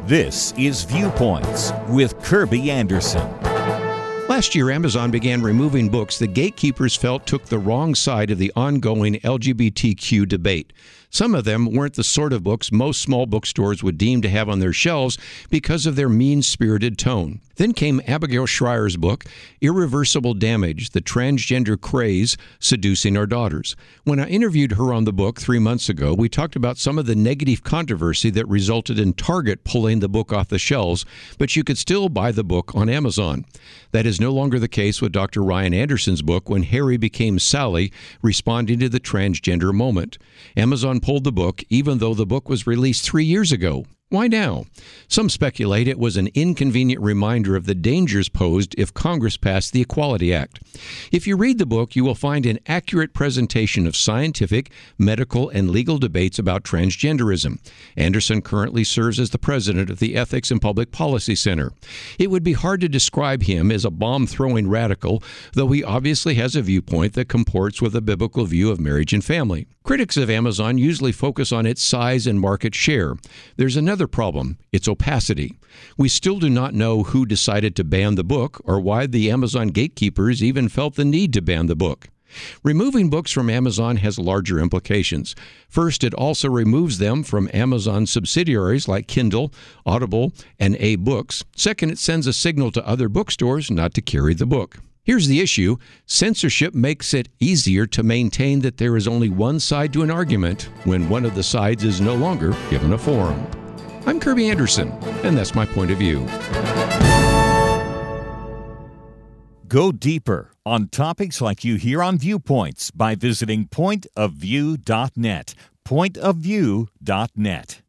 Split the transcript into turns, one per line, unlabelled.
This is Viewpoints with Kirby Anderson.
Last year, Amazon began removing books that gatekeepers felt took the wrong side of the ongoing LGBTQ debate. Some of them weren't the sort of books most small bookstores would deem to have on their shelves because of their mean-spirited tone. Then came Abigail Shrier's book, Irreversible Damage, The Transgender Craze Seducing Our Daughters. When I interviewed her on the book 3 months ago, we talked about some of the negative controversy that resulted in Target pulling the book off the shelves, but you could still buy the book on Amazon. That is no longer the case with Dr. Ryan Anderson's book, When Harry Became Sally, Responding to the Transgender Moment. Amazon pulled the book, even though the book was released 3 years ago. Why now? Some speculate it was an inconvenient reminder of the dangers posed if Congress passed the Equality Act. If you read the book, you will find an accurate presentation of scientific, medical, and legal debates about transgenderism. Anderson currently serves as the president of the Ethics and Public Policy Center. It would be hard to describe him as a bomb-throwing radical, though he obviously has a viewpoint that comports with a biblical view of marriage and family. Critics of Amazon usually focus on its size and market share. There's another problem, its opacity. We still do not know who decided to ban the book or why the Amazon gatekeepers even felt the need to ban the book. Removing books from Amazon has larger implications. First, it also removes them from Amazon subsidiaries like Kindle, Audible, and A-Books. Second, it sends a signal to other bookstores not to carry the book. Here's the issue. Censorship makes it easier to maintain that there is only one side to an argument when one of the sides is no longer given a forum. I'm Kirby Anderson, and that's my point of view.
Go deeper on topics like you hear on Viewpoints by visiting pointofview.net. Pointofview.net.